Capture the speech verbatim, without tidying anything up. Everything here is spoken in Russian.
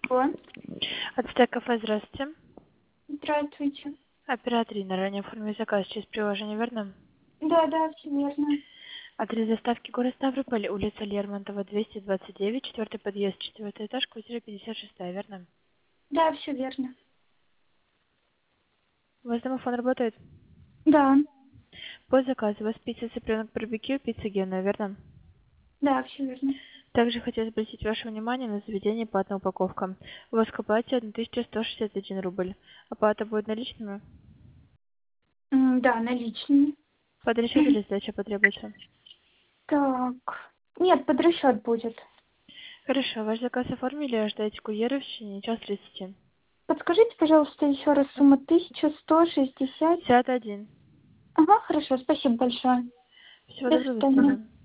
Алло. Ацтек кафе, здравствуйте. Здравствуйте. Оператор Инна, ранее оформили заказ через приложение, верно? Да, да, все верно. Адрес доставки город Ставрополь, улица Лермонтова, двести двадцать девять, четвертый подъезд, четвертый этаж, квартира пятьдесят шесть, верно? Да, все верно. У вас домофон работает? Да, По заказу у вас пицца цыпленок барбекю, пицца гена, верно? да, все верно. Также хотелось обратить ваше внимание на заведение платная упаковка. У вас к оплате тысяча сто шестьдесят один рубль. Оплата будет наличными? М, Да, наличные. Под расчет или сдача потребуется? Так. Нет, под расчет будет. Хорошо, ваш заказ оформили, ожидайте курьера в течение час тридцати. Подскажите, пожалуйста, еще раз сумма тысяча сто шестьдесят. пятьдесят один. Ага, хорошо, спасибо большое. Всего До доброго, до свидания. свидания.